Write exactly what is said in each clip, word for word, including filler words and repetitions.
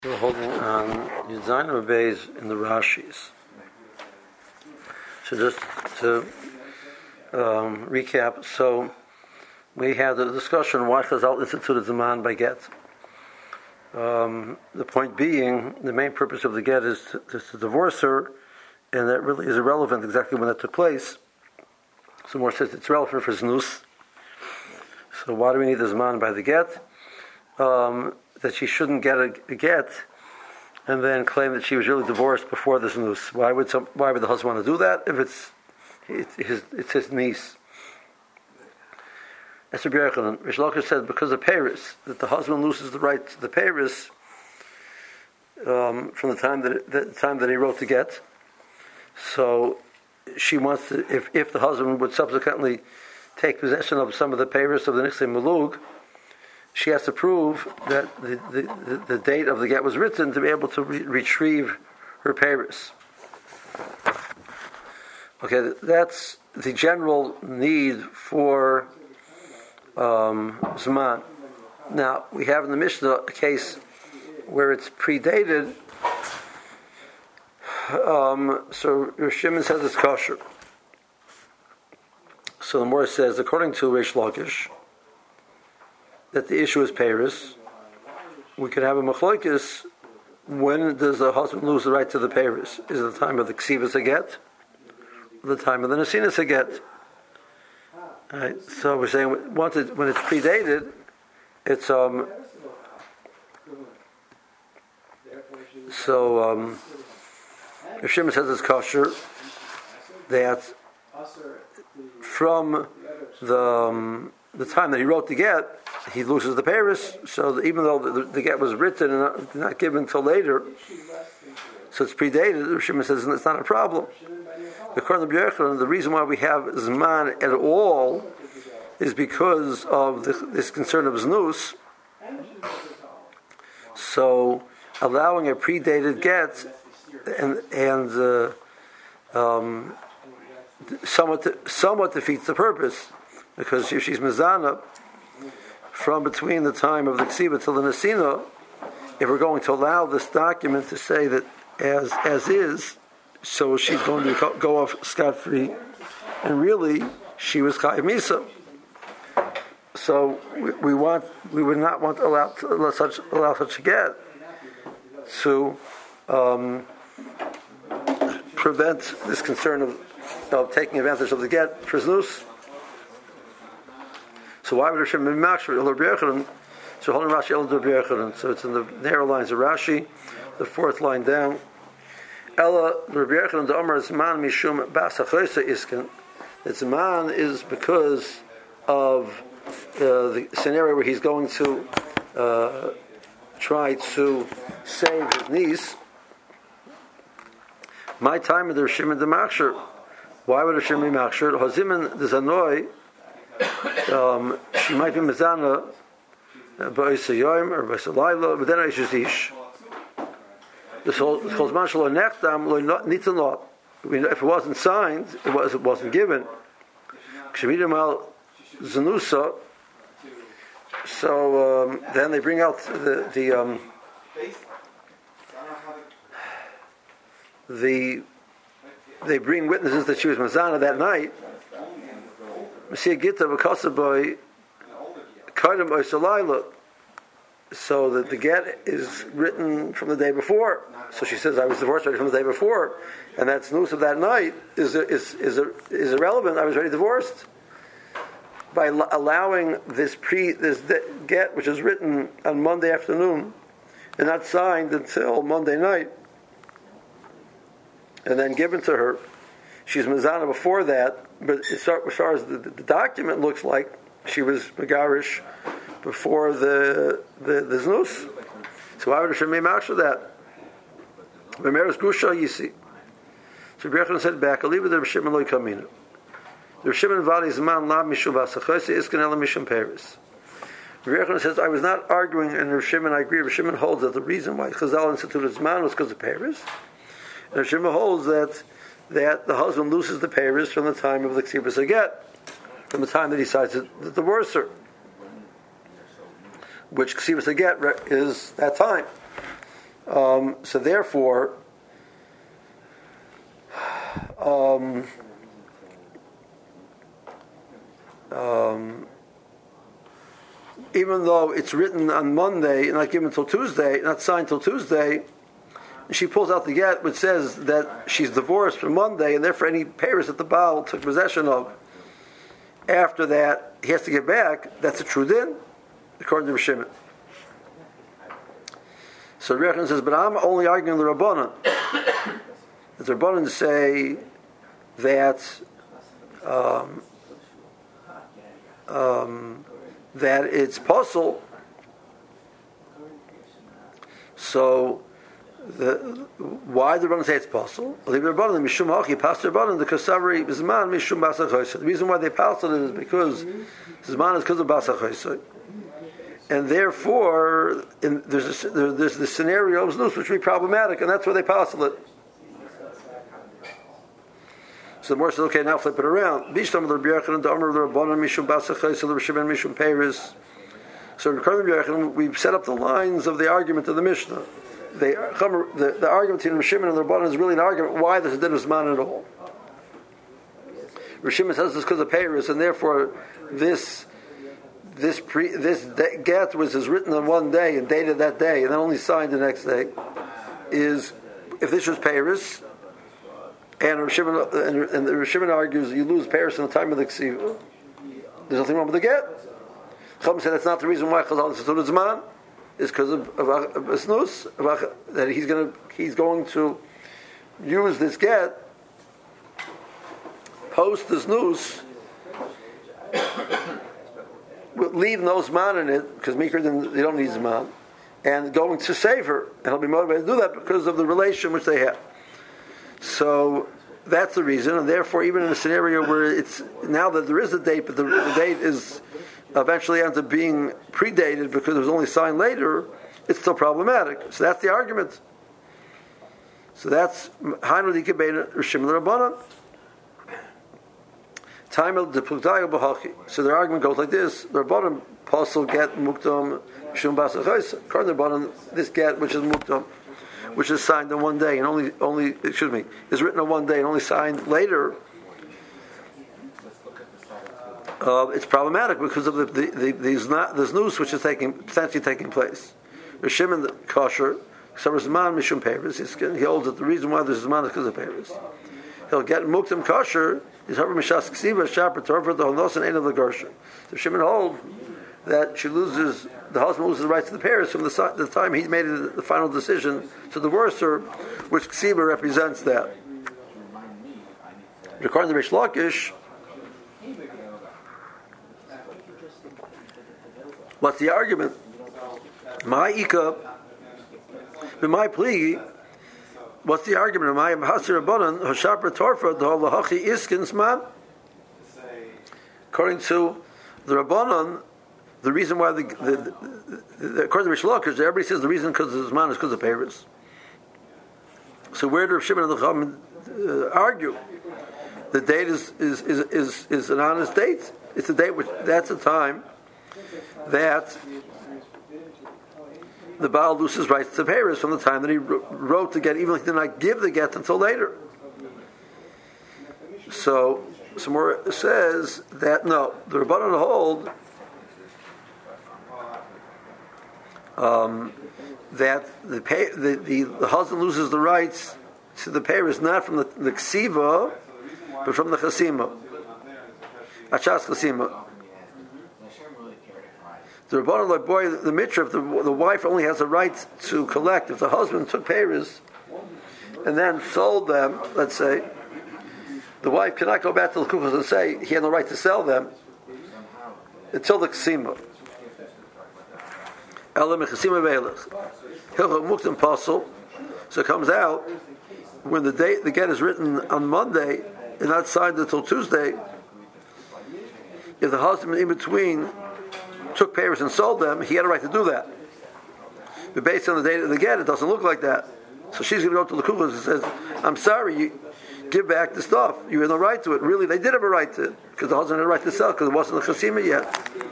We're holding on Yudzayin Beis in the Rashis. So just to um, recap, so we had a discussion why Chazal instituted Zaman by get. Um, the point being, the main purpose of the get is to, is to divorce her, and that really is irrelevant exactly when that took place. So more says it's relevant for Znus. So why do we need the Zaman by the get? Um, that she shouldn't get a, a get and then claim that she was really divorced before the Znus. Why would some? Why would the husband want to do that if it's it's his, it's his niece? As Rabbi Yochanan, Rish Lakish said because of Paris, that the husband loses the right to the Paris um, from the time that the time that he wrote the get. So she wants to, if if the husband would subsequently take possession of some of the Paris of the Nixei Malug, she has to prove that the, the, the, the date of the get was written to be able to re- retrieve her Paris. Okay, that's the general need for um, Zman. Now, we have in the Mishnah a case where it's predated. Um, so Rosh Shimon says it's kosher. So the Morah says, according to Rish Lakish, that the issue is Paris. We could have a machlokes. When does the husband lose the right to the Paris? Is it the time of the ksivas aget, or the time of the nesinas aget? Right. So we're saying once it, when it's predated, it's um. So um, if Shimon says it's kosher, that from the um, the time that he wrote the get, he loses the Paris. So that even though the, the get was written and not, not given until later, so it's predated, Shimon says it's not a problem. According to Rabbi Yochanan, the reason why we have Zman at all is because of the, this concern of Znus. So allowing a predated get and and uh, um, somewhat somewhat defeats the purpose, because if she's mezana from between the time of the ksiva till the nesina, if we're going to allow this document to say that as as is, so she's going to go off scot-free, and really she was chayav misa. So we, we want we would not want to allow, to allow such allow such a get to um, prevent this concern of of taking advantage of the get for znus. So why would Rashi be makshir el Rabbi Yochanan? So holding Rashi el Rabbi Yochanan. So it's in the narrow lines of Rashi, the fourth line down. Ella Rabbi Yochanan the Omer Zman mishum basachosa iskan. That Zman is because of uh, the scenario where he's going to uh, try to save his niece. My time in the Rishim and the Makshir. Why would Rishim be Makshir? Haziman the Zanoi. Um, she might be mezana ba'isa yoim or ba'isa laila, but then it's ish. This whole zman shelo nechtam lo nitzan lot. If it wasn't signed, it was it wasn't given. Kshemidim al zanusa. So um, then they bring out the the um, the they bring witnesses that she was mezana that night. So that the get is written from the day before. So she says, "I was divorced already from the day before," and that's news of that night is is is is irrelevant. I was already divorced. By allowing this pre this get, which is written on Monday afternoon and not signed until Monday night, and then given to her, she's mezana before that. But as far as the, the document looks like, she was megarish before the the, the znus. So why would Hashem be mashal that? Memeres grusha you see. So Rabbi Yochanan said back, "Aliva the Shimon loy kamina." The Shimon vali zman la mishum vasachos iskan ela mishum peris. Rabbi Yochanan says, "I was not arguing," and Rabbi Shimon, I agree. Rabbi Shimon holds that the reason why Chazal instituted zman was because of peris. And Rabbi Shimon holds that. that the husband loses the Paris from the time of the Ksibas Aget, from the time that he decides to divorce her, which Ksibas Aget is that time. Um, so therefore, um, um, even though it's written on Monday and not given until Tuesday, not signed till Tuesday, she pulls out the get which says that she's divorced from Monday, and therefore any payers that the Baal took possession of after that he has to give back. That's a true din, according to Rishimon. So Rechon says, but I'm only arguing the Rabbanan. The Rabbanan say that um, um, that it's possible. So the, why the Rabbanan say it's possible? The reason why they passed it is because Zman is because of Basar Chosai. And therefore, in, there's, a, there, there's the scenario of Znus which would be problematic, and that's why they passed it. So the more says, okay, now flip it around. So we've set up the lines of the argument of the Mishnah. They, the, the argument between Rishimon and the Rabbanan is really an argument why there's a din of Zman at all. Rishimon says this because of Paris, and therefore this this pre, this get was is written on one day and dated that day, and then only signed the next day. Is if this was Paris, and Rishimon and, and the Rishimon argues you lose Paris in the time of the Ksiva. There's nothing wrong with the get. Chum said that's not the reason why Chazal said to the Zman. Is because of, of, of, of snus, of, that he's going to he's going to use this get post the snus, leave no zman in it because Mikra didn't, they don't need zman, and going to save her, and he'll be motivated to do that because of the relation which they have. So that's the reason, and therefore, even in a scenario where it's now that there is a date, but the, the date is eventually ends up being predated because it was only signed later, it's still problematic. So that's the argument. So that's Hainu Dikabena Rishim Rabbanan. Time of the Plugdayo Bahachi. So their argument goes like this: the Rabbanan possible get Muktam Shum Basachos. According to the Rabbanan, this get which is Muktam, which is signed in one day and only only excuse me is written on one day and only signed later. Uh, it's problematic because of the the, the, the, the news which is taking potentially taking place. Rishimon the kosher, some Zman Mishum Paris. He holds that the reason why there's Zman is because of Paris. He'll get Muktam kosher. Is Harvard Mishas Ksiva Shaper Torah the Honos and Ein of the Gersha. So Shimon holds that she loses the husband loses the rights to the Paris from the, the time he made it, the final decision to divorce her, which Ksiva represents that. According to Rish Lakish, what's the argument? My Ika, my plea. What's the argument? My Hasir Rabbanan Hashapra Torfa the Lahachi Iskins Man. According to the Rabbanan, the reason why the, the, the, the according to Rish Lakish, everybody says the reason because of Zman is because of Paris. So where do Rav Shimon and the Chacham uh, argue? The date is is, is is is an honest date. It's a date which that's a time that the Baal loses rights to Paris from the time that he wrote the get, even if he did not give the get until later. So, Samora says that no, the Rabbanan hold um, that the, pay, the, the the husband loses the rights to the Paris not from the, the Ksiva, but from the Chasima, Achas Chasima. The Rabbanan, like boy, the mitra, if the, the wife only has a right to collect, if the husband took payers and then sold them, let's say, the wife cannot go back to the kuchas and say he had no right to sell them until the ksima. Elam chasima veilach. Hilchot muktam pasul. So it comes out when the date the get is written on Monday and not signed until Tuesday. If the husband in between took payers and sold them, he had a right to do that. But based on the date of the get, it doesn't look like that. So she's going to go to the kuchas and says, "I'm sorry, you give back the stuff. You had no right to it." Really, they did have a right to it because the husband had a right to sell because it wasn't a chasima yet.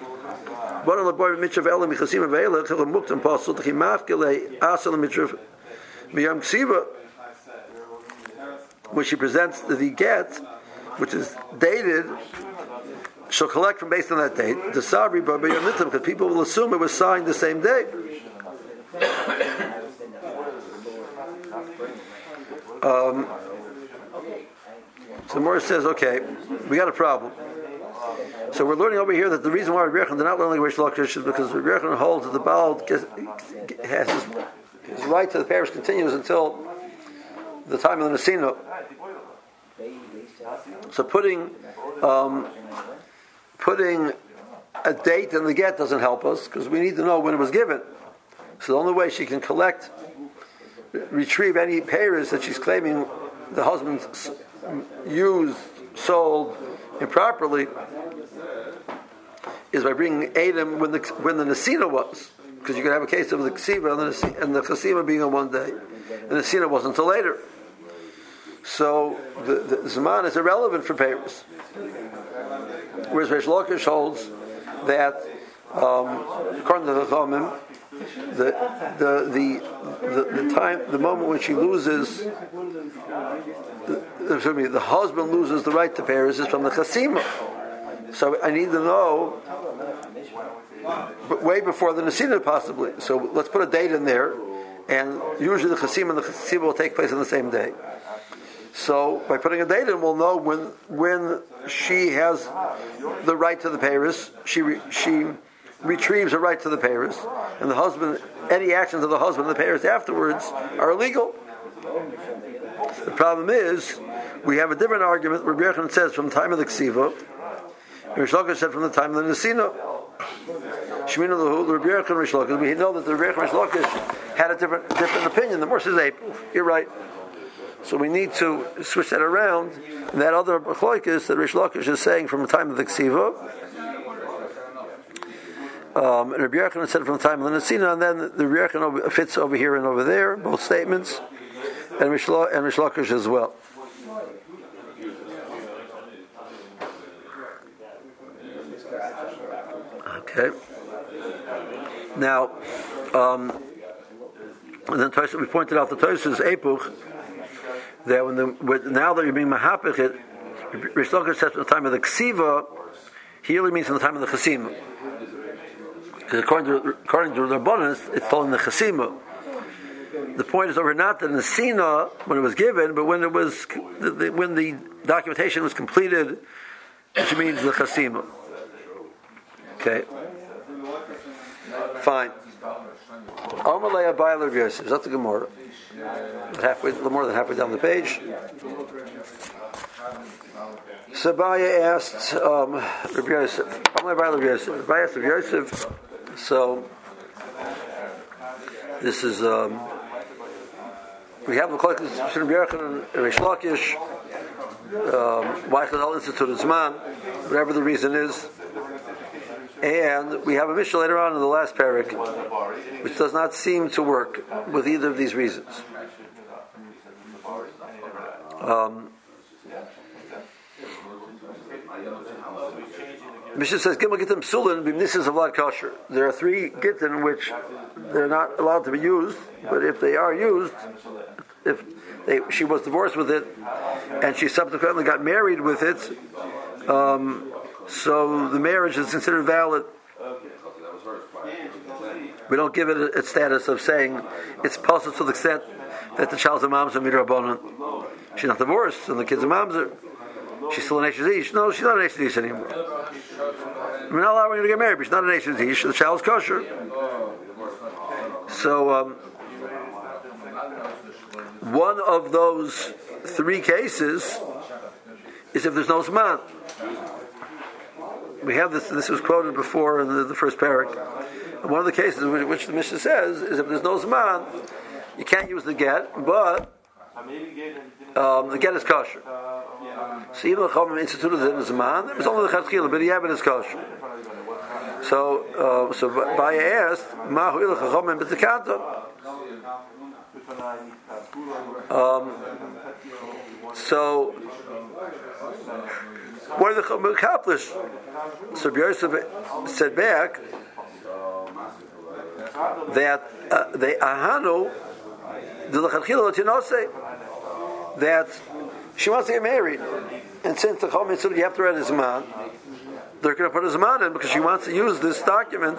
One of the boy mitzvah elam chasima ve'elach muktam pasul tchi mafkele asal mitzvah Miyam Ksiva, when she presents the get, which is dated, she'll collect from based on that date. The Sabri B'Miyam Nitam, because people will assume it was signed the same day. Um, so Morris says, okay, we got a problem. So we're learning over here that the reason why Rabbi Yechon did not learn like Reish Lakish is because Rabbi Yechon holds that the Baal has his, his right to the parish continues until the time of the Nesina. So putting um, putting a date in the get doesn't help us because we need to know when it was given. So the only way she can collect, retrieve any payers that she's claiming the husband used, sold improperly, is by bringing Adam when the when the Nesina was, because you could have a case of the Ksiva and the and the Chasima being on one day, and the Nesina wasn't until later. So the, the Zman is irrelevant for payers. Whereas Reish Lakish holds that, um, according to the Chachamim, the the, the the the time, the moment when she loses, the, excuse me, the husband loses the right to payers is from the Chasima. So I need to know way before the Nesina possibly. So let's put a date in there, and usually the Chasima and the Chasima will take place on the same day. So by putting a date in, we'll know when when she has the right to the payers. She re, she retrieves her right to the payers, and the husband, any actions of the husband and the payers afterwards are illegal. The problem is we have a different argument. Rabbi Yechon says from the time of the Ksiva. Reish Lakish said from the time of the Nesina. Shemina Lahu, Rabbi Yechon, Reish Lakish. We know that the Rabbi Yechon, Reish Lakish had a different different opinion. The Morse says April. You're right. So we need to switch that around. And that other Machlokes that Reish Lakish is saying from the time of the Ksiva. Um, and Rabbi Yechon said from the time of the Nesina, and then the Rabbi Yechon fits over here and over there, both statements, and Reish Lakish as well. Okay. Now, um, and then Tosfos, we pointed out the Tosfos Epuch that when the with, now that you're being mahapich it, Reish Lakish says from the time of the Ksiva, he really means from the time of the Chasima. Because according to according to the Rabbanan, it's told in the Chasima. The point is over not the Nesina when it was given, but when it was the, the, when the documentation was completed, which means the Chasima. Okay. Fine. Amalei Abai Rav Yosef. That's the Gemara. Halfway, a little more than halfway down the page. Sabaya asked um, Rav Yosef. Amalei Abai Rav Yosef. Abai asked Rav Yosef. So this is um, we have the collections between Rabbi Yechon and Reish Lakish. Why Chazal instituted Zman, whatever the reason is. And we have a Mishnah later on in the last parak, which does not seem to work with either of these reasons. Um, Mishnah says, "Gimel Gittin Psulin b'Nisas of Vlad Kosher." There are three Gittin which they're not allowed to be used, but if they are used, if they, she was divorced with it, and she subsequently got married with it. Um, So the marriage is considered valid. We don't give it a, a status of saying it's possible to the extent that the child's a mamzer midrabanan. She's not divorced, and the kid's a mamzer. She's still an Eshes Ish. No, she's not an Eshes Ish anymore. We're not allowing her to get married, but she's not an Eshes Ish. The child's kosher. So um, one of those three cases is if there's no Zman. We have this. This was quoted before in the, the first parak. And one of the cases in which the Mishnah says is if there's no Zman, you can't use the get, but um, the get is kosher. So even the Chachamim instituted it in Zman. It was only the Chatzkila, but the Yabin is kosher. So, uh, so Baya asked, "Ma hu ilach Chachamim b'tekanta?" Um So. What did the Chachamim accomplish? So Yosef said back that uh, they ahanu that she wants to get married, and since the Chol Mitzvah you have to write a Zman, they're going to put a Zman in because she wants to use this document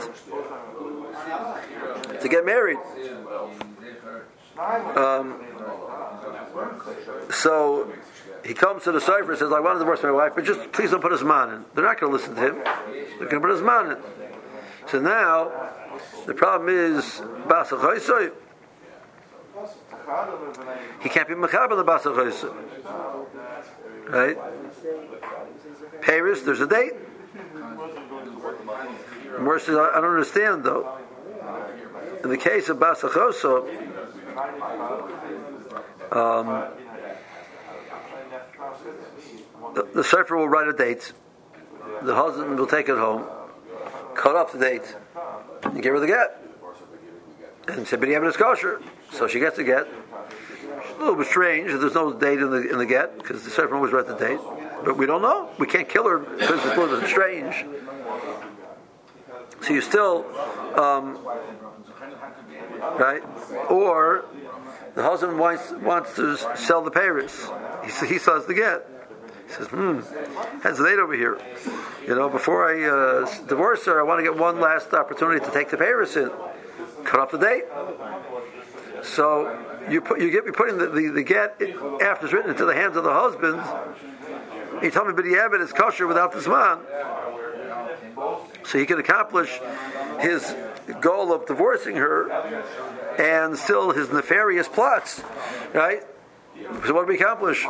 to get married. Um, so he comes to the Sefer and says, I want to divorce my wife, but just please don't put a Zman in. They're not going to listen to him. They're going to put a Zman in. So now, the problem is, Basa Choysoy, he can't be Mechaber the Basa Choysoy. Right? Paris, there's a date. Morris says, I don't understand though. In the case of Basa Choysoy, um, the, the Sefer will write a date. The husband will take it home, cut off the date, and give her the get. And say, but you have it kosher. So she gets the get. It's a little bit strange that there's no date in the in the get, because the Sefer always write the date. But we don't know. We can't kill her because it's a little bit strange. So you still, um, right? Or the husband wants wants to sell the Paris. He he sells the get. He says, hmm, has a date over here. You know, before I uh, divorce her, I want to get one last opportunity to take the Paris in. Cut off the date. So you put you get me putting the, the, the get after it's written into the hands of the husband. He told me, but yeah, but it's kosher without this man. So he can accomplish his goal of divorcing her and still his nefarious plots, right? So what do we accomplish?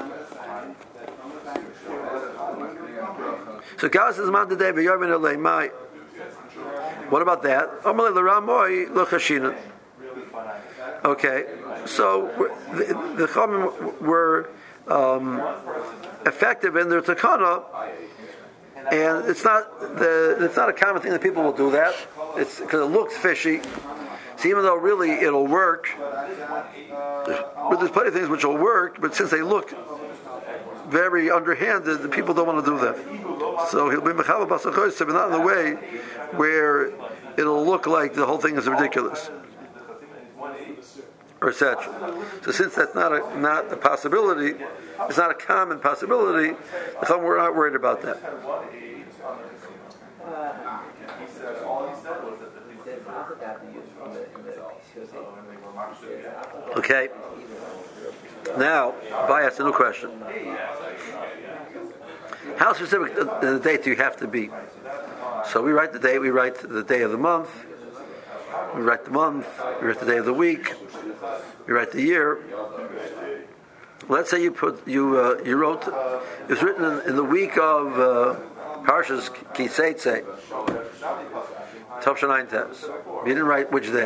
So God says, "Man today, my." What about that? Okay, so the, the Chachamim were um, effective in their takana, and it's not the it's not a common thing that people will do that. It's because it looks fishy. So even though really it'll work, but there's plenty of things which will work. But since they look very underhanded, the people don't want to do that. So he'll be mechaber basa choysoy, but not in the way where it'll look like the whole thing is ridiculous, or et cetera. So since that's not a not a possibility, it's not a common possibility, we're not worried about that. Okay. Now, Bai asks a new question. How specific in the date do you have to be? So we write the date, we write the day of the month, we write the month, we write the day of the week, we write the year. Let's say you put you uh, you wrote it was written in, in the week of uh, Parshas Ki Seitzei, Tavshin Tes. You didn't write which day.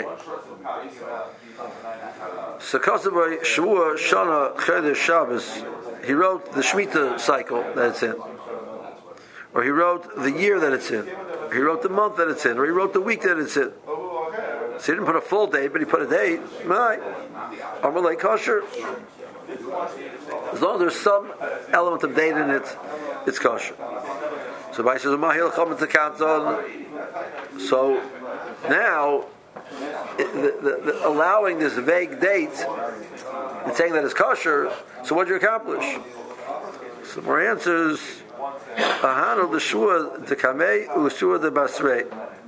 So Kosovo Shavua Shana Chodesh Shabbos, he wrote the Shemitah cycle that it's in, or he wrote the year that it's in, or he wrote the month that it's in, or he wrote the week that it's in. So he didn't put a full date, but he put a date. Right? Amalei kosher. As long as there's some element of date in it, it's kosher. So Bai says, "Mahil chametz kanton." So now, it, the, the, the, allowing this vague date and saying that it's kosher. So what do you accomplish? Some more answers. Ahanu l'shua dekamei u'shua de basrei.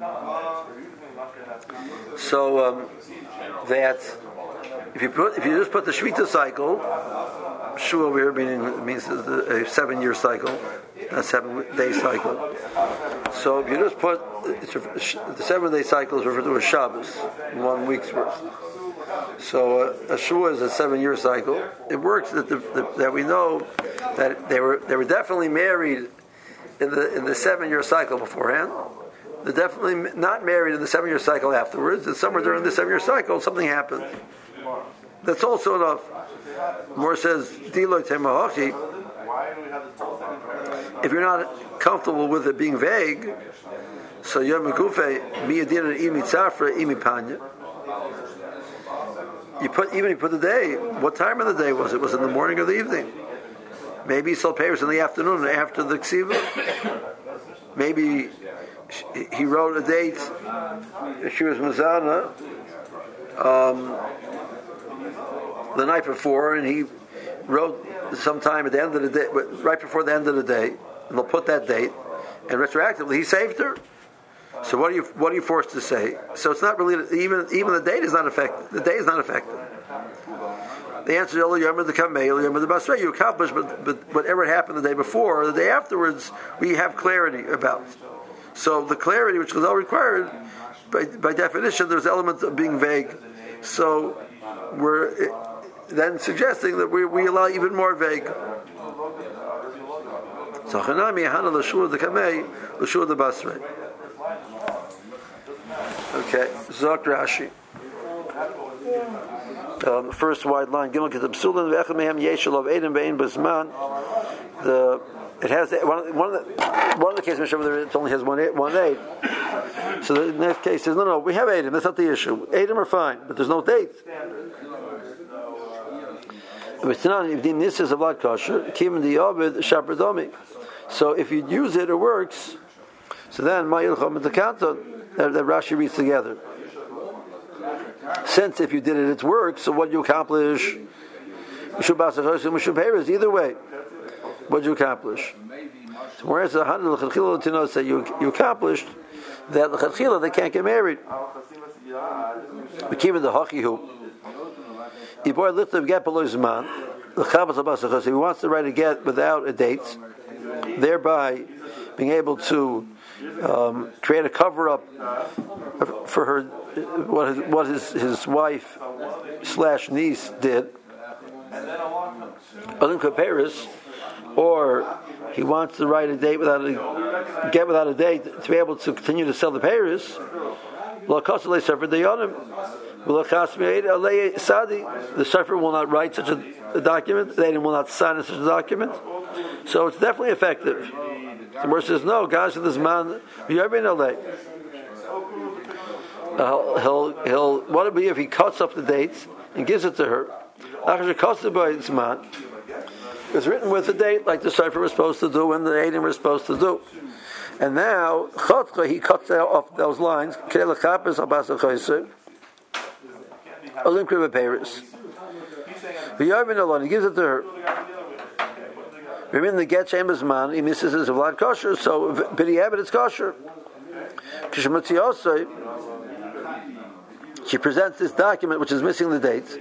So um, that if you put if you just put the Shemitah cycle, shua over here meaning it means a seven year cycle, a seven day cycle. So if you just put it's a, the seven day cycle is referred to as Shabbos, one week's worth. So uh, a shua is a seven year cycle. It works that the, the, that we know that they were they were definitely married in the in the seven year cycle beforehand. They're definitely not married in the seven year cycle afterwards, and somewhere during the seven year cycle something happened. That's also enough. More says, Diloy Temahachi, if you're not comfortable with it being vague, so Yom Kufe, Miyadin and Imi Tzafra, Imi Panya. You put even you put the day. What time of the day was it? Was it in the morning or the evening? Maybe he sold papers in the afternoon after the ksiva. Maybe he wrote a date. She was Mazana. Um, the night before, and he wrote sometime at the end of the day, right before the end of the day, and they'll put that date, and retroactively he saved her. So what are you what are you forced to say? So it's not really even even the date is not affected. The day is not affected. The answer is you accomplish, but, but whatever happened the day before, the day afterwards, we have clarity about. So the clarity which is all required, by, by definition, there's elements of being vague. So we're then suggesting that we, we allow even more vague. So Chanami Hana Lashua the Kamei Lashua the Basrei. Okay, Zok Rashi. Um, first wide line. Gimel Kitab Sulan V'Echad Mehem Yeshel of Edom Bein Bazman. The it has one, one of the one of the cases. It only has one eight, one eight. So the next case says no, no. We have Edom. That's not the issue. Edom are fine, but there's no date. This is a blood kosher. Kim the Ovid Shapradomi. So if you use it, it works. So then Ma'ilchom and the Kanton that Rashi reads together. Since if you did it, it works. So what do you accomplish? Either way, what do you accomplish? So whereas the hundred l'chadchila to know that you you accomplished that l'chadchila they can't get married. We keep it the hockey hoop. If boy lifted get below zman, l'chabas he wants to write a get without a date, thereby being able to um, create a cover up for her. What his, what his, his wife slash niece did, Paris, or he wants to write a date without a get without a date to be able to continue to sell the Paris. The surfer will not write such a, a document. They will not sign such a document. So it's definitely effective. The Gemara says no. Guys, this man, you ever in L A? Uh, he'll he'll what would it be if he cuts up the dates and gives it to her? It's written with the date like the Sefer was supposed to do and the Eidim were supposed to do. And now he cuts out off those lines. He gives it to her. Remember the get chambers man, he misses his vlad kosher, so b'diavad it's kosher. She presents this document which is missing the dates.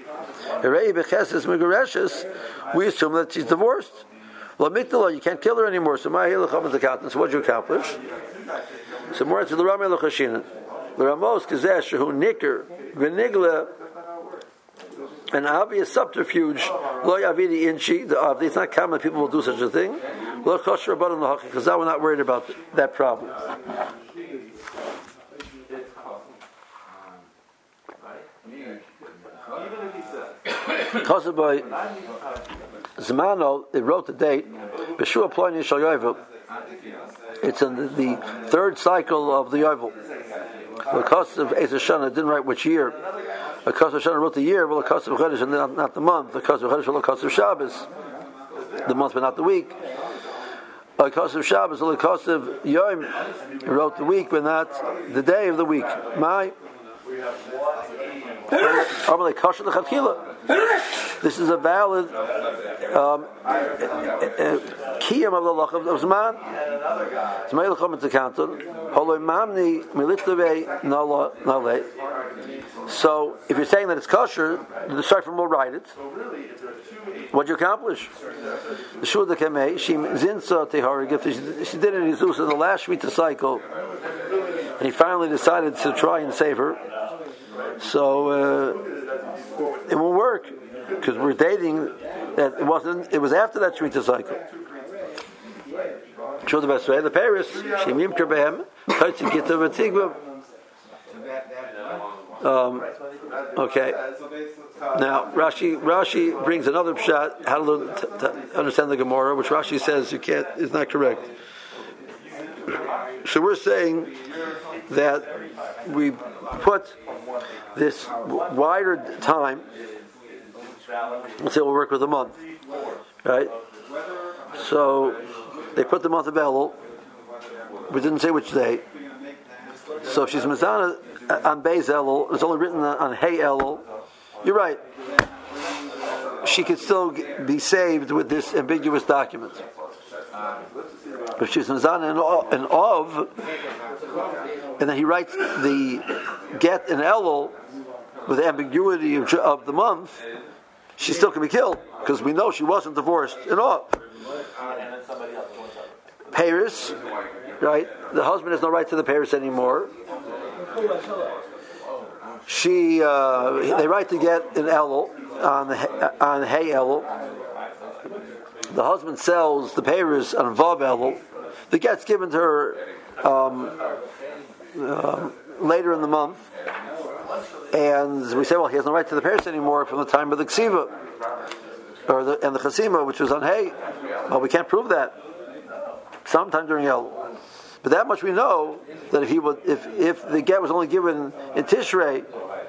We assume that she's divorced. You can't kill her anymore. So so what do you accomplish? So more to the Rameh L'Chashinan. The Ramos Kazesh who nicker v'nigla an obvious subterfuge. Lo yavidi inchi. It's not common that people will do such a thing. Lo kosher abadon l'haki because we're not worried about that problem. Because by Zmano, it wrote the date. B'shua Ploni Shal Yovel. It's in the, the third cycle of the Yovel. Because of Ezer Shana didn't write which year. Because of Shana wrote the year. Well, because of Chodesh and not, not the month. Because of Chodesh, well, because of Shabbos, the month but not the week. Because of Shabbos, well, because of Yom, he wrote the week but not the day of the week. My. This is a valid um, kiyam of the lach of Zman. Zmayil chom to Canton. Holoi mamni militleve nala nale. So, if you're saying that it's kosher, the Sefer will write it. What do you accomplish? The shul the kamei she zinsa teharig. She did it in Jesus in the last Shemitah cycle, and he finally decided to try and save her. So uh, it won't work because we're dating that it wasn't. It was after that Shemitah cycle. Show the best way. The Paris shemim kerbehem kaitzi gita v'tigva. Um Okay. Now Rashi Rashi brings another pshat how to, to, to understand the Gemara, which Rashi says you can't is not correct. So we're saying that we put this wider time. Let's say we'll work with a month, right? So they put the month of Elul. We didn't say which day. So if she's Mizana on Beis Elul, it's only written on Hey Elul. You're right. she could still be saved with this ambiguous document. If she's Mizana and Ov, and then he writes the get in Elul with the ambiguity of, of the month, she still can be killed because we know she wasn't divorced in Ov. Paris, right? The husband has no right to the Paris anymore. She, uh, they write to get in Elul on the, on Hey Elul. The husband sells the Paris on Vav Elul. The get's given to her um, uh, later in the month, and we say, well, he has no right to the Paris anymore from the time of the Ksiva or the, and the Chasima, which was on Hey. Well, we can't prove that. Sometime during Elul. But that much we know, that if he would, if if the get was only given in Tishrei,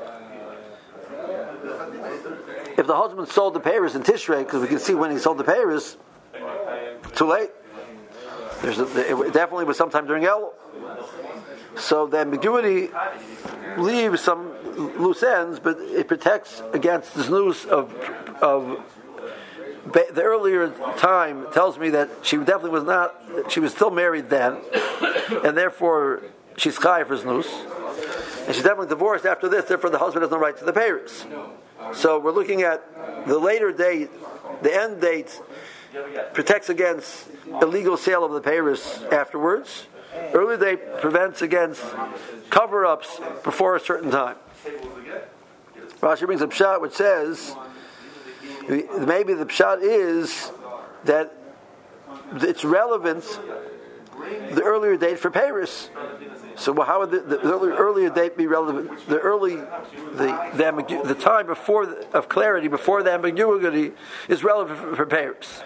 if the husband sold the Paris in Tishrei, because we can see when he sold the Paris, too late. There's a, it definitely was sometime during Elul. So the ambiguity leaves some loose ends, but it protects against this news of of. The earlier time tells me that she definitely was not, she was still married then, and therefore she's chai for znus, and she's definitely divorced after this, therefore the husband has no right to the Paris. So we're looking at the later date, the end date protects against illegal sale of the Paris afterwards. Early date prevents against cover-ups before a certain time. Rashi brings a pshat which says, maybe the pshat is that it's relevant, the earlier date for Paris. So how would the, the earlier, earlier date be relevant? The early, the the, ambigu- the time before the, of clarity, before the ambiguity, is relevant for, for Paris.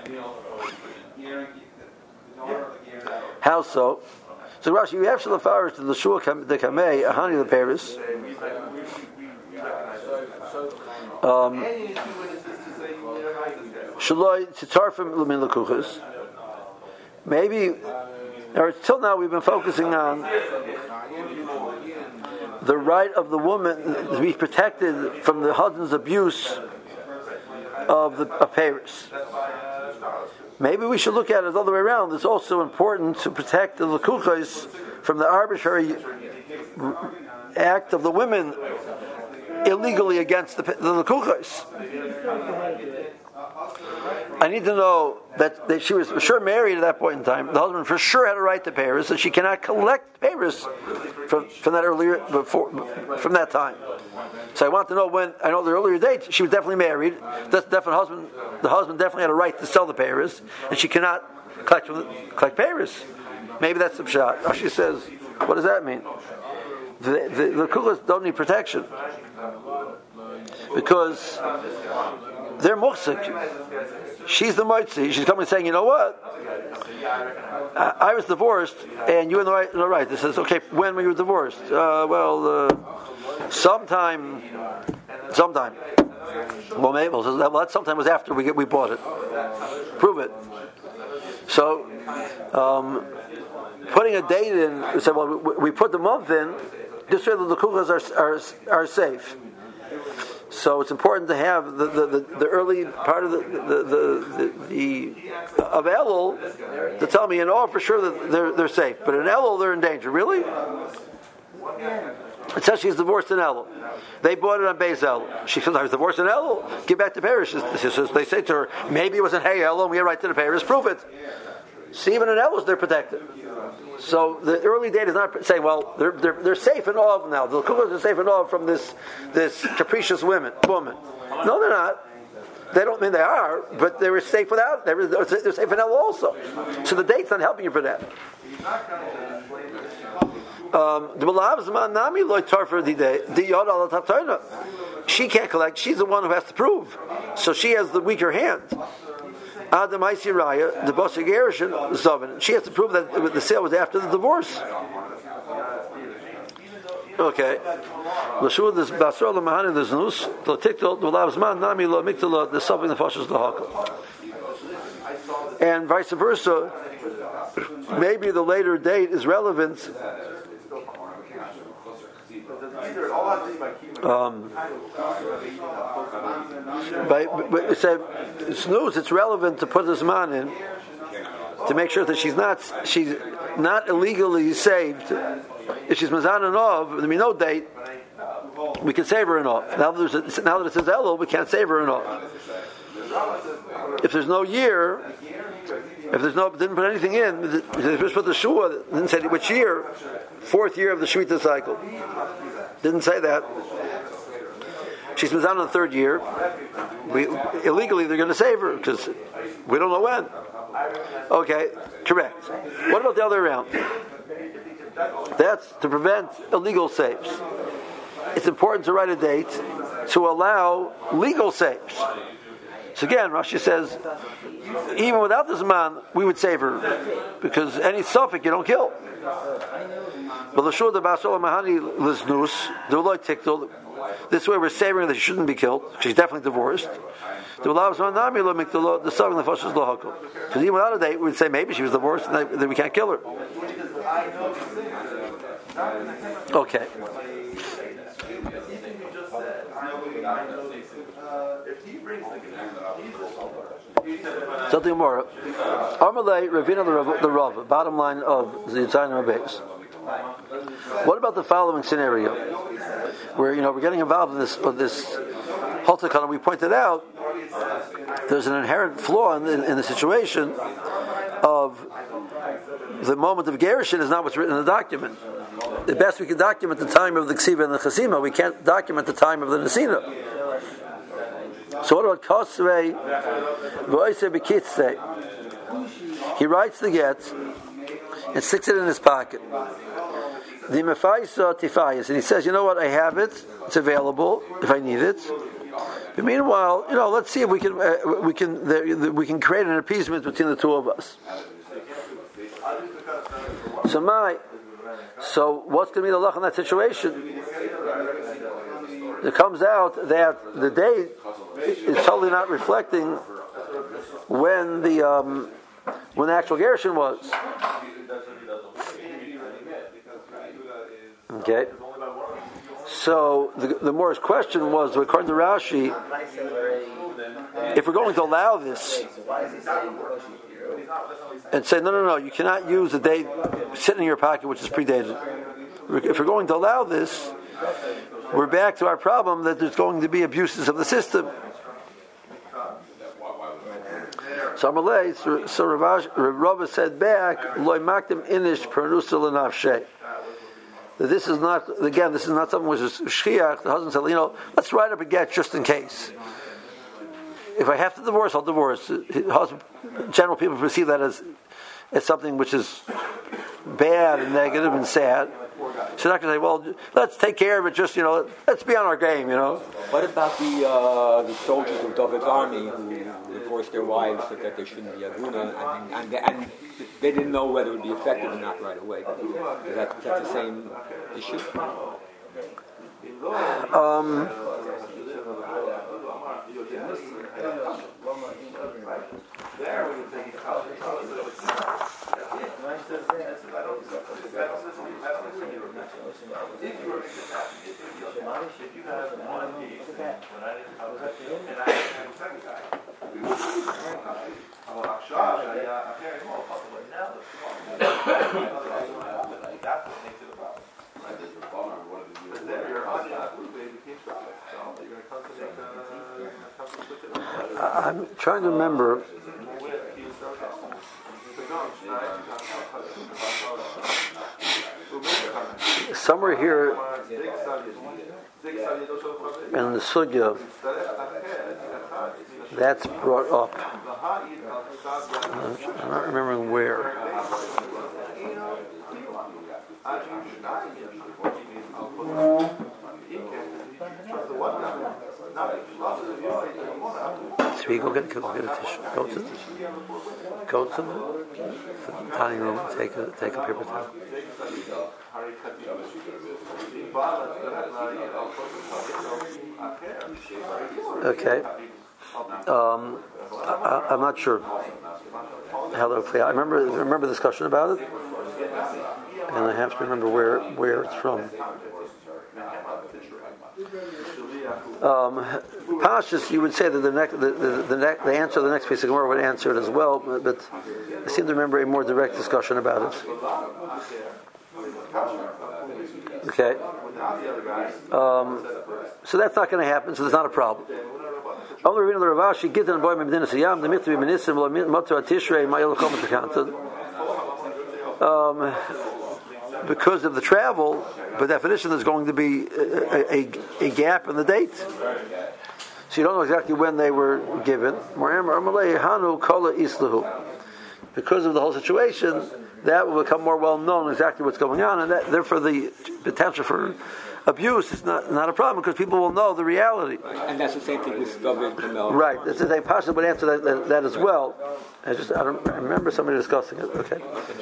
How so? So Rashi, we have shalafarish to the shul the kamei ahani the Paris. Um, Maybe, or till now we've been focusing on the right of the woman to be protected from the husband's abuse of the of Paris. Maybe we should look at it the other way around. It's also important to protect the lekuchos from the arbitrary act of the women illegally against the, the lekuchos. I need to know that, that she was for sure married at that point in time. The husband for sure had a right to Paris, and she cannot collect Paris from from that earlier before from that time. So I want to know when. I know the earlier date. She was definitely married. That's definitely husband. The husband definitely had a right to sell the Paris, and she cannot collect from the, collect Paris. Maybe that's the pshat. She says, what does that mean? The the, the kulas don't need protection because they're muhsik. She's the mitzi. She's coming and saying, you know what? I, I was divorced, and you were in the right. The right. It says, okay, when were you divorced? Uh, well, uh, sometime, sometime. Well, maybe well, that, well, that sometime was after we get, we bought it. Prove it. So, um, putting a date in. We said, well, we, we put the month in. Just so that the kukas are, are are safe. So it's important to have the, the, the, the early part of the the the, the, the of Elul to tell me in all for sure that they're they're safe, but in Elul they're in danger. Really? It says she's divorced in Elul. They bought it on Beis Elul. She says I was divorced in Elul. Give back to Paris. She says, they say to her, maybe it was in Hey Elul and we have right to the Paris. Prove it. See, even in Elul they're protected. So the early date is not saying, well, they're they're, they're safe and all now. The Kulas are safe and all from this this capricious women woman. No, they're not. They don't mean they are, but they were safe without. They were, they're safe in Elul also. So the date's not helping you for that. Um, she can't collect. She's the one who has to prove. So she has the weaker hand. Adam Raya, the boss of Gershon, Zovin. She has to prove that the sale was after the divorce. Okay. L'shua this basar l'mahani the znus l'tiktel l'lavzman nami lo miktela the sovin the fashos l'hakol. And vice versa. Maybe the later date is relevant Um, but, but it said snooze. It's relevant to put this man in to make sure that she's not she's not illegally saved. If she's mazan and ov, there'll be no date. We can save her in ov. Now, there's a, now that it says elul, we can't save her in ov. If there's no year, if there's no didn't put anything in, they just put the shua. Didn't say which year. Fourth year of the Shemitah cycle. Didn't say that. She's mazan in the third year. We, illegally, they're going to save her because we don't know when. Okay, correct. What about the other way around? That's to prevent illegal saves. It's important to write a date to allow legal saves. So again, Rashi says, even without this man, we would save her because any suffix you don't kill. But the shul the basol mahani liznus the loy tiktul. This way we're saving her that she shouldn't be killed. She's definitely divorced. The allows one nami lo miktolo the song the fashos lo hakol. Because even without a date, we would say maybe she was divorced and then we can't kill her. Okay. Something more. Amalei Ravina the Rav. Bottom line of the Yitzhak base. What about the following scenario, where you know we're getting involved in this with this halakha, and we pointed out there's an inherent flaw in the, in the situation of the moment of gerushin is not what's written in the document. The best we can document the time of the ksiva and the chasima. We can't document the time of the nesina. So what about Kosvei V'oisei B'kitzei? He writes the get and sticks it in his pocket. The Mefaisa Tifayas, and he says, you know what, I have it, it's available if I need it. But meanwhile, you know, let's see if we can uh, we can the, the, we can create an appeasement between the two of us. So my so what's going to be the luck in that situation? It comes out that the date is totally not reflecting when the um, when the actual gerushin was. Okay. So the, the Morris question was, according to Rashi, if we're going to allow this and say no, no, no, you cannot use the date sitting in your pocket, which is predated. If we're going to allow this, we're back to our problem that there's going to be abuses of the system. So Amalei, so Rava said back, Loi makdim inish pernusa l'nafshei. That this is not, again, this is not something which is shchiach. The husband said, you know, let's write up a get just in case. If I have to divorce, I'll divorce. Husband, general people perceive that as, as something which is bad and negative and sad. So not going to say, well, let's take care of it. Just you know, let's be on our game. You know. What about the uh, the soldiers of David's army who divorced their wives so that they shouldn't be aguna, and, and, and they didn't know whether it would be effective or not right away? Is that, is that the same issue? Um. I'm trying to remember. Somewhere here in the sugya, that's brought up. I'm not remembering where. So you go get, go get a tissue. Go to the, go to the, the dining room and take a, take a paper towel. Okay. Um, I, I'm not sure how that would play out. I remember I remember the discussion about it, and I have to remember where where it's from. Um, Pashas, you would say that the, next, the, the, the, next, the answer to the next piece of Gemara would answer it as well, but, but I seem to remember a more direct discussion about it. Okay. Um, so that's not going to happen, so there's not a problem. Um, because of the travel, by definition, there's going to be a, a, a gap in the date. So you don't know exactly when they were given. Because of the whole situation, that will become more well known exactly what's going on, and that, therefore the potential for abuse is not, not a problem because people will know the reality. And that's the same thing with David Kamel. Right. That's the same. Pasha would answer that, that, that as well. I just I, don't, I remember somebody discussing it. Okay.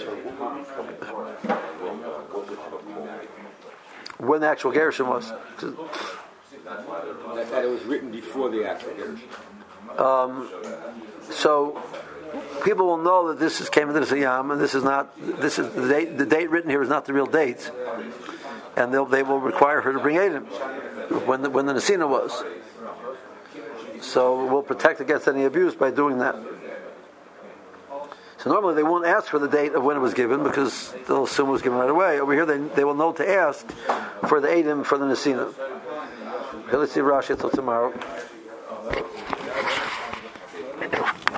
When the actual Gershon was. That it was written before the actual Gershon. Um, so people will know that this is came into the Siyam, and this is not. This is the date. The date written here is not the real date, and they'll, they will require her to bring Eidim when the, when the Nesina was. So we'll protect against any abuse by doing that. So normally they won't ask for the date of when it was given because they'll assume it was given right away. Over here they they will know to ask for the Eidim for the Nesina. Okay, let's see Rashi until tomorrow.